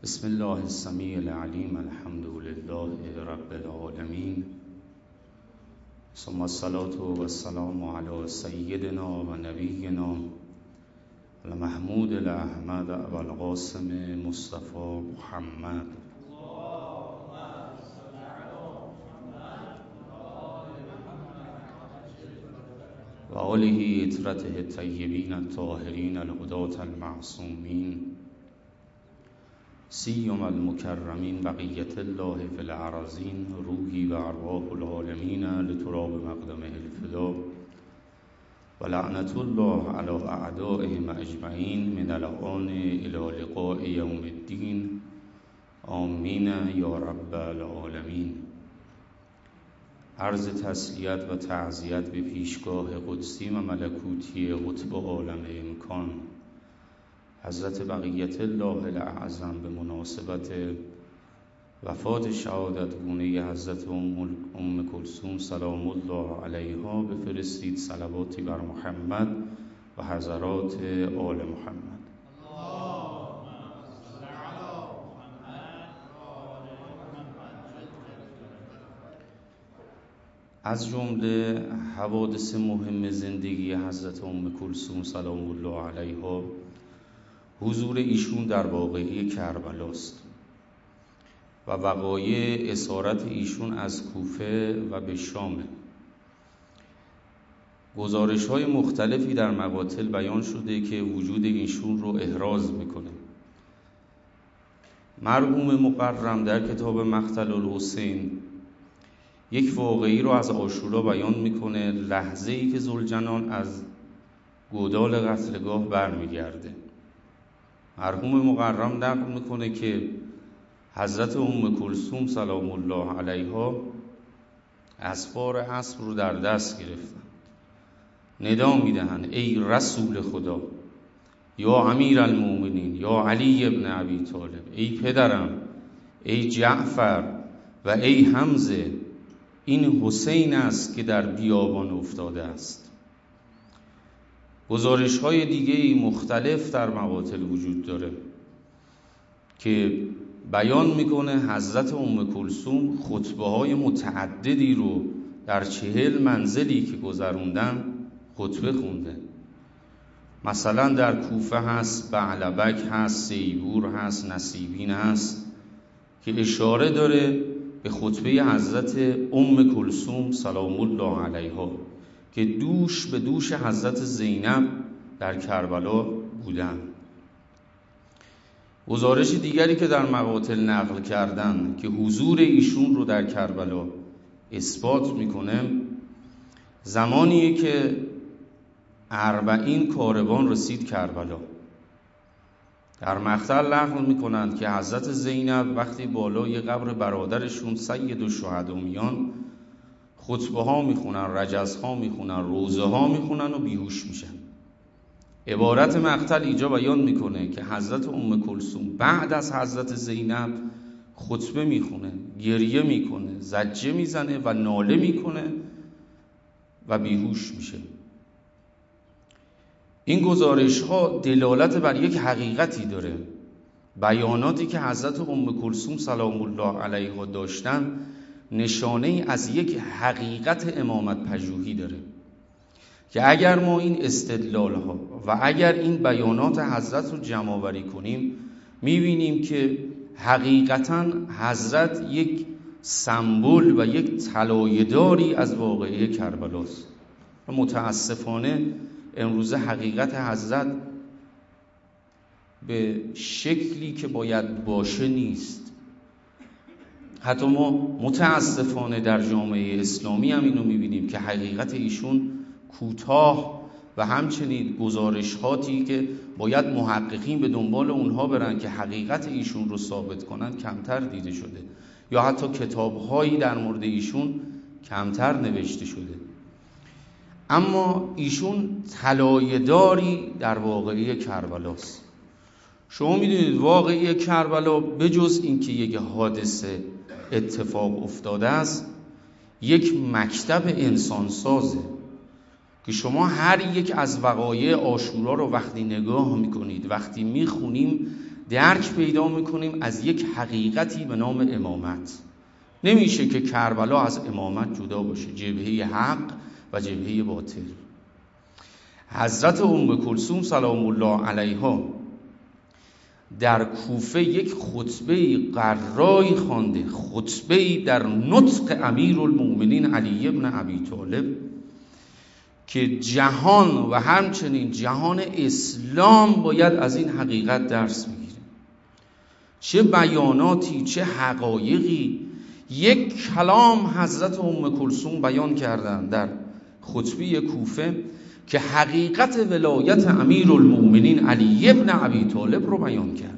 بسم الله السمیع العلیم الحمد لله رب العالمین ثم الصلاة والسلام علی سیدنا و نبینا المحمود الاحمد ابوالقاسم مصطفى محمد و آله اطرته الطیبین الطاهرین الهداة المعصومین سیما المکرمین بقیت الله فی الارضین روحی و ارواح العالمین لتراب مقدمه الفدا و لعنت الله علی اعدائهم اجمعین من الآن الی لقاء یوم الدین آمین یا رب العالمین. عرض تسلیت و تعزیت به پیشگاه قدسی و ملکوتی قطب عالم امکان حضرت بقیت الله الاعظم به مناسبت وفات شهادت گونه حضرت ام کلثوم سلام الله علیها بفرستید صلواتی بر محمد و حضرات آل محمد. از جمله حوادث مهم زندگی حضرت ام کلثوم سلام الله علیها حضور ایشون در واقعه کربلاست و وقایع اسارت ایشون از کوفه و به شامه. گزارش‌های مختلفی در مقاتل بیان شده که وجود ایشون رو احراز میکنه. مرحوم مقرم در کتاب مقتل الحسین یک واقعی رو از عاشورا بیان میکنه، لحظه‌ای که ذوالجنان از گودال قتلگاه برمیگرده. مرحوم مقرم نقل میکنه که حضرت ام کلثوم سلام الله علیها اسوار اسب رو در دست گرفتن، ندا میدهن ای رسول خدا، یا امیر المؤمنین، یا علی ابن ابی طالب، ای پدرم، ای جعفر و ای حمزه، این حسین است که در بیابان افتاده است. گزارش های دیگه مختلف در مقاتل وجود داره که بیان میکنه حضرت ام کلثوم خطبه های متعددی رو در 40 منزلی که گذروندن خطبه خونده. مثلا در کوفه هست، بعلبک هست، سیبور هست، نصیبین هست که اشاره داره به خطبه حضرت ام کلثوم سلام الله علیها که دوش به دوش حضرت زینب در کربلا بودن. گزارش دیگری که در مقاتل نقل کردن که حضور ایشون رو در کربلا اثبات میکنه، زمانیه که 40 کاروان رسید کربلا. در مقتل نقل میکنند که حضرت زینب وقتی بالای قبر برادرشون سید الشهدا میان خطبه ها میخونن، رجز ها میخونن، روزه ها میخونن و بیهوش میشن. عبارت مقتل اینجا بیان میکنه که حضرت ام کلثوم بعد از حضرت زینب خطبه میخونه، گریه میکنه، زجه میزنه و ناله میکنه و بیهوش میشه. این گزارش ها دلالت بر یک حقیقتی داره. بیاناتی که حضرت ام کلثوم سلام الله علیها داشتن نشانه از یک حقیقت امامت پژوهی داره که اگر ما این استدلال ها و اگر این بیانات حضرت رو جمع آوری کنیم میبینیم که حقیقتا حضرت یک سمبل و یک طلایه‌داری از واقعه کربلاست و متاسفانه امروز حقیقت حضرت به شکلی که باید باشه نیست. حتی ما متاسفانه در جامعه اسلامی هم اینو میبینیم که حقیقت ایشون کوتاه و همچنین گزارشاتی که باید محققین به دنبال اونها برن که حقیقت ایشون رو ثابت کنن کمتر دیده شده، یا حتی کتابهایی در مورد ایشون کمتر نوشته شده. اما ایشون طلایه‌داری در واقعه کربلاست. شما میدونید واقعه کربلا بجز اینکه یک حادثه اتفاق افتاده است، یک مکتب انسانسازه که شما هر یک از وقایع عاشورا رو وقتی نگاه میکنید، وقتی میخونیم، درک پیدا میکنیم از یک حقیقتی به نام امامت. نمیشه که کربلا از امامت جدا باشه، جبهه حق و جبهه باطل. حضرت ام کلثوم سلام الله علیها در کوفه یک خطبه قرایی خوانده، خطبه در نطق امیرالمؤمنین علی ابن ابی طالب، که جهان و همچنین جهان اسلام باید از این حقیقت درس بگیره. چه بیاناتی، چه حقایقی یک کلام حضرت ام کلثوم بیان کردن در خطبه کوفه که حقیقت ولایت امیرالمؤمنین علی ابن ابی طالب رو بیان کرده.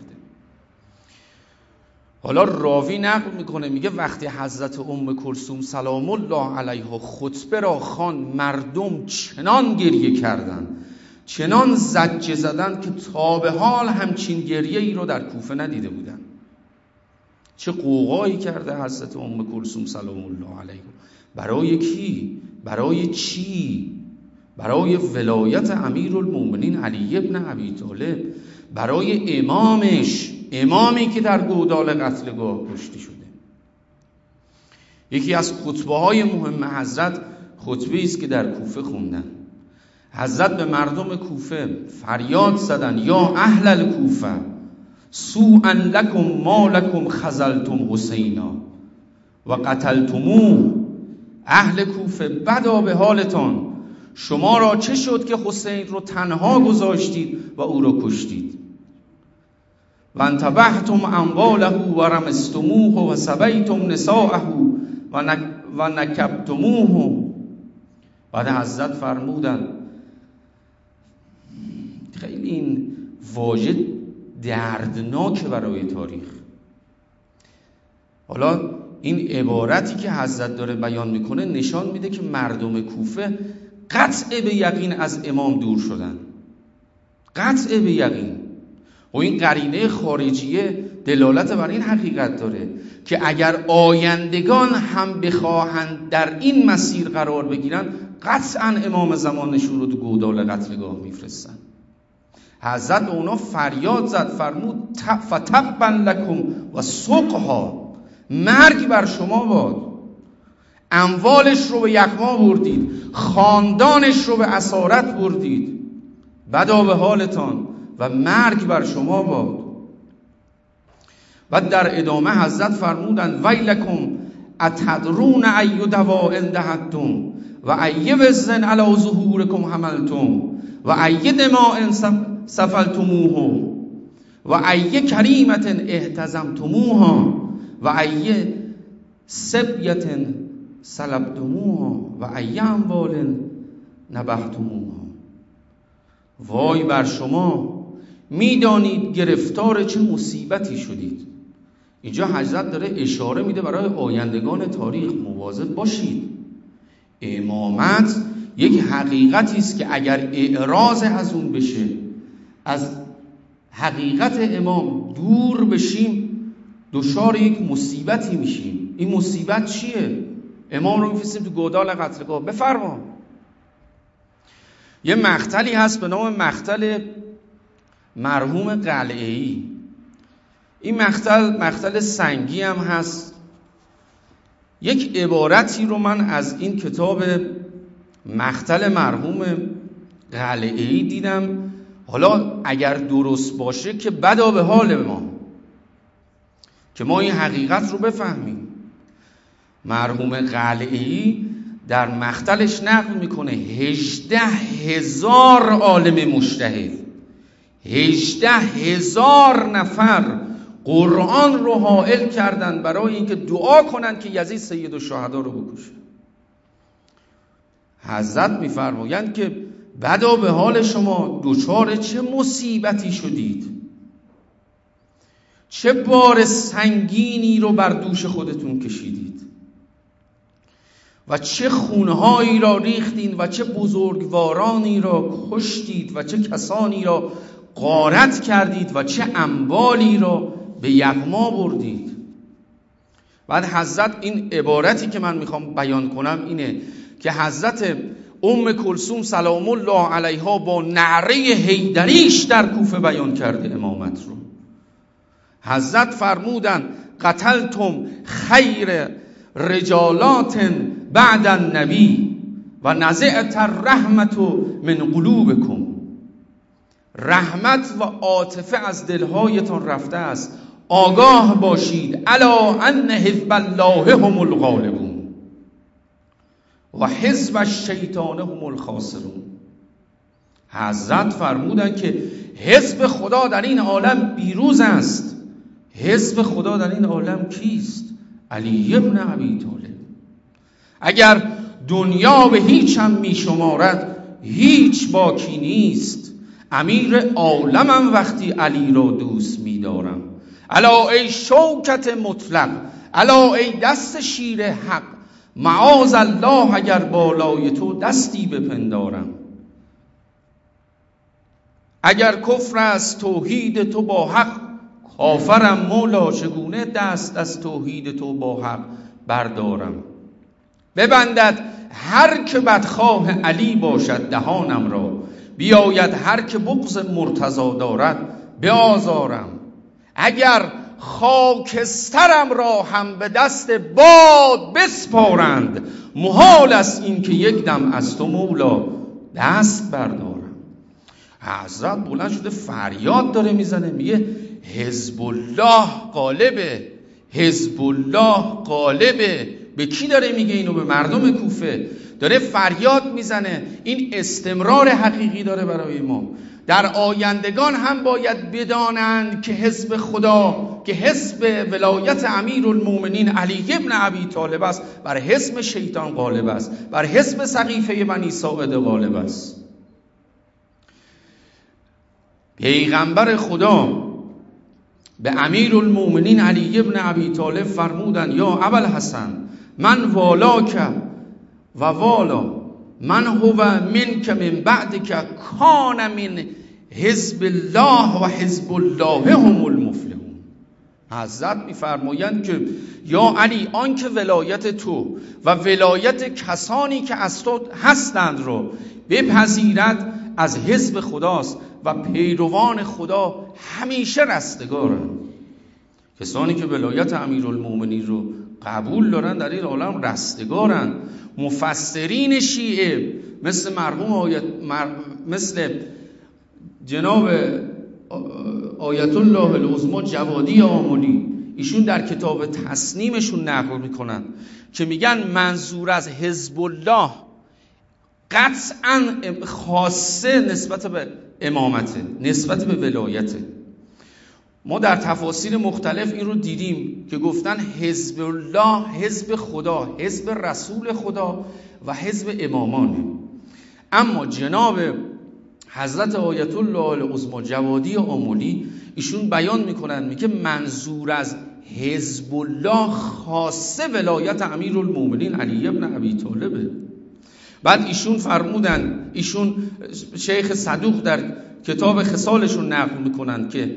حالا راوی نقل میکنه، میگه وقتی حضرت ام کلثوم سلام الله علیها خطبه را خواند، مردم چنان گریه کردند، چنان زجه زدند که تا به حال همچین گریه ای رو در کوفه ندیده بودند. چه قوقایی کرده حضرت ام کلثوم سلام الله علیها. برای کی؟ برای چی؟ برای ولایت امیرالمؤمنین علی ابن ابی طالب، برای امامش، امامی که در گودال قتلگاه کشته شده. یکی از خطبه های مهم حضرت خطبه است که در کوفه خوندن. حضرت به مردم کوفه فریاد زدن: یا اهل الکوفه سوءا لکم ما لکم خذلتم حسینا و قتلتموه. اهل کوفه بدا به حالتان، شما را چه شد که حسین رو تنها گذاشتید و او را کشتید؟ و انتبهتم امواله و رمستموه و سبیتم نساءه و نکبتموه. بعد حضرت فرمودن، خیلی این واژه دردناک برای تاریخ. حالا این عبارتی که حضرت داره بیان میکنه نشان میده که مردم کوفه قطع به یقین از امام دور شدن، قطع به یقین. و این قرینه خارجیه دلالت بر این حقیقت داره که اگر آیندگان هم بخواهند در این مسیر قرار بگیرن، قطعا امام زمانشون رو تو گودال قتلگاه میفرستن. حضرت به اونا فریاد زد، فرمود فتبا لکم و سقها، مرگ بر شما باد. اموالش رو به یغما بردید، خاندانش رو به اسارت بردید، بدا به حالتان و مرگ بر شما باد. و در ادامه حضرت فرمودند ویلکم اتدرون ای دواء دهتم و ای وزن علی ظهورکم حملتم و ای دماء سفلتموه و ای کریمت احتزمتموها و ای سبیت سلبتموها و ای اموال نبهتموها. وای بر شما، میدانید گرفتار چه مصیبتی شدید. اینجا حضرت داره اشاره میده برای آیندگان تاریخ، مواظب باشید. امامت یک حقیقتی است که اگر اعراض از اون بشه، از حقیقت امام دور بشیم، دچار یک مصیبتی میشیم. این مصیبت چیه؟ امام رو میفرستیم تو گودال قتلگاه. بفرما. یه مقتلی هست به نام مقتل مرحوم قلعه‌ای. این مقتل سنگی هم هست. یک عبارتی رو من از این کتاب مقتل مرحوم قلعه‌ای دیدم، حالا اگر درست باشه که بدا به حال ما که ما این حقیقت رو بفهمیم. مرحوم قلعه‌ای در مقتلش نقل میکنه 18,000 عالم مجتهد، 18,000 نفر قرآن رو حائل کردن برای اینکه دعا کنن که یزید سید الشهدا رو بکشه. حضرت میفرمایند که بدا به حال شما، دچار چه مصیبتی شدید، چه بار سنگینی رو بر دوش خودتون کشیدید و چه خونهایی را ریختین و چه بزرگوارانی را کشتید و چه کسانی را غارت کردید و چه اموالی را به یغما بردید. بعد حضرت این عبارتی که من میخوام بیان کنم اینه که حضرت ام کلثوم سلام الله علیها با نعره حیدریش در کوفه بیان کرده امامت رو. حضرت فرمودن قتلتم خیر رجالات بعد النبی و نزعت الرحمت من قلوبکم. رحمت و عاطفه از دلهایتان رفته است. آگاه باشید الا ان حزب الله هم الغالبون و حزب الشیطان هم الخاسرون. حضرت فرمودن که حزب خدا در این عالم پیروز است. حزب خدا در این عالم کیست؟ علی ابن ابی طالب. اگر دنیا به هیچ هم می شمارد هیچ باکی نیست. امیر عالمم وقتی علی را دوست می دارم. الا ای شوکت مطلق، الا ای دست شیر حق، معاذ الله اگر بالای تو دستی بپندارم. اگر کفر از توحید تو با حق، کافرم مولا چگونه دست از توحید تو با حق بردارم. ببندد هر که بدخواه علی باشد دهانم را، بیاید هر که بغض مرتضی دارد بیازارم. اگر خاکسترم را هم به دست باد بسپارند، محال است این که یک دم از تو مولا دست بردارم. حضرت بلند شده فریاد داره میزنه، میگه حزب الله غالبه، حزب الله غالبه. به کی داره میگه اینو؟ به مردم کوفه. داره فریاد میزنه. این استمرار حقیقی داره برای ما. در آیندگان هم باید بدانند که حزب خدا، که حزب ولایت امیرالمومنین علی ابن ابی طالب است، بر حزب شیطان غالب است، بر حزب سقیفه بنی ساعده غالب است. پیغمبر خدا به امیرالمومنین علی ابن ابی طالب فرمودن یا ابوالحسن من والاک و والا من هو منک من بعدک کان من حزب الله و حزب الله هم المفلحون. حضرت میفرمایند که یا علی آن که ولایت تو و ولایت کسانی که از تو هستند رو بپذیرد از حزب خداست و پیروان خدا همیشه رستگارند. کسانی که ولایت امیرالمومنین رو قبول دارن در این عالم رستگارن. مفسرین شیعه مثل مرحوم مثل جناب آیت الله العظمی جوادی آملی، ایشون در کتاب تصنیمشون نقل میکنن که میگن منظور از حزب الله قطعا خاصه نسبت به امامته، نسبت به ولایته. ما در تفاسیر مختلف این رو دیدیم که گفتن حزب الله حزب خدا، حزب رسول خدا و حزب امامانه. اما جناب حضرت آیت الله العظمی جوادی آملی ایشون بیان میکنن، میگه منظور از حزب الله خاصه ولایت امیرالمومنین علی ابن ابی طالبه. بعد ایشون فرمودن، ایشون شیخ صدوق در کتاب خصالشون نقل میکنن که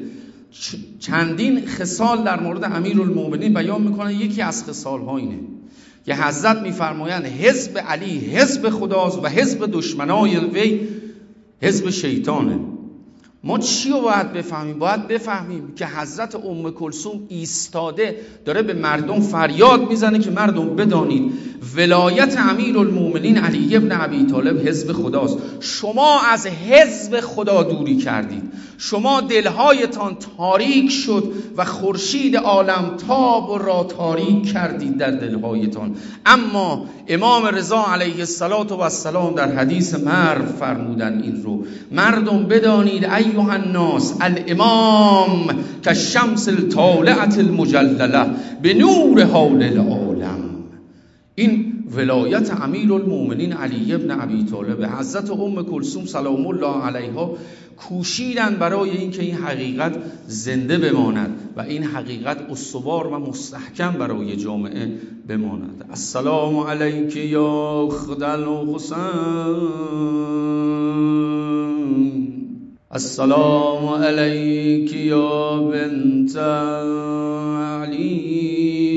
چندین خصال در مورد امیرالمومنین بیان میکنن. یکی از خصال ها اینه که حضرت میفرمایند حزب علی حزب خداست و حزب دشمنای وی حزب شیطانه. ما چی رو باید بفهمیم؟ باید بفهمیم که حضرت ام کلثوم ایستاده داره به مردم فریاد میزنه که مردم بدانید ولایت امیرالمومنین علی ابن ابی طالب حزب خداست. شما از حزب خدا دوری کردید، شما دلهایتان تاریک شد و خورشید عالم تاب و را تاریک کردید در دلهایتان. اما امام رضا علیه السلام در حدیث مرو فرمودن این رو، مردم بدانید ایها الناس الامام کالشمس الطالعة المجلله بنور حول العالم. این ولایت امیرالمومنین علی ابن ابی طالب. حضرت ام کلثوم سلام الله علیها کوشیدن برای اینکه این حقیقت زنده بماند و این حقیقت استوار و مستحکم برای جامعه بماند. السلام علیک یا اخت الحسین، السلام علیک یا بنت علی،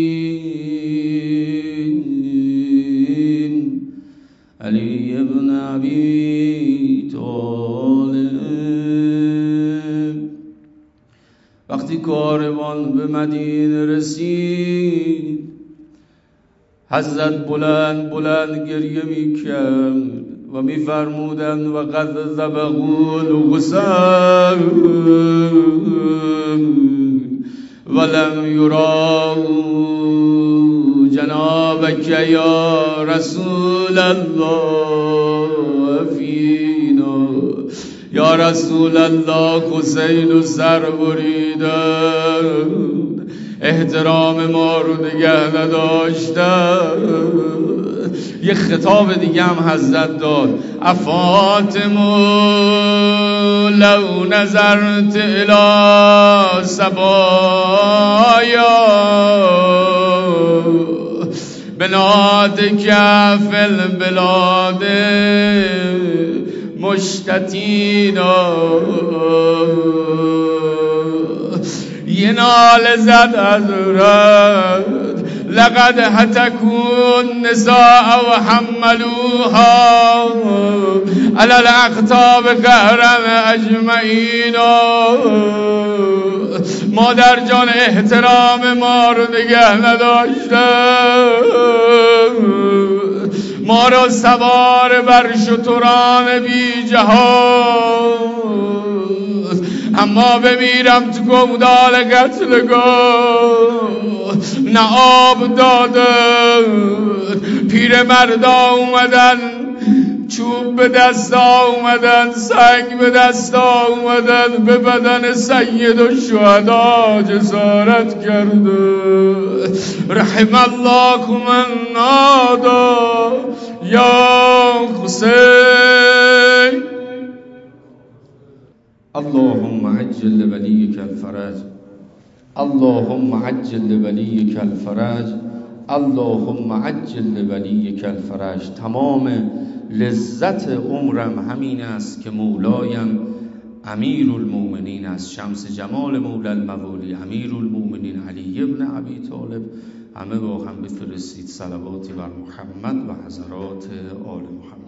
علی ابن ابی طالب. وقتی کاروان مدینه رسید حضرت بلند بلند گریه میکرد و میفرمودند و قد ذبحوا الحسین ولم یراو جنابک یا رسول الله فینا. یا رسول الله حسین سر بریدن، احترام ما رو نگه نداشتن. یه خطاب دیگه هم حضرت داد: افاطمه لو نظرت الی صبایا بنادک فی البلاد مشتتینا. یه ناله زد حضرت: لقد هتكوا النساء وحملوها على الاقطاب قهرا اجمعین. مادر جان احترام ما رو نگه نداشتن، ما رو سوار بر شتران بی جهاز، اما بمیرم تو گودال قتلگاه. نه آب دادن، پیر مردا اومدن، چوب به دست اومدن، سنگ به دست اومدن، به بدن سید و شهدا جسارت کرده. رحم الله من نادا یا حسین. اللهم عجل لولیک الفرج، اللهم عجل لولیک الفرج، اللهم عجل لولیک الفرج. تمام لذت عمرم همین است که مولایم امیرالمومنین است، شمس جمال مولا الموالی امیرالمومنین علی ابن ابی طالب. همه با هم بفرستید صلواتی بر محمد و حضرات آل محمد.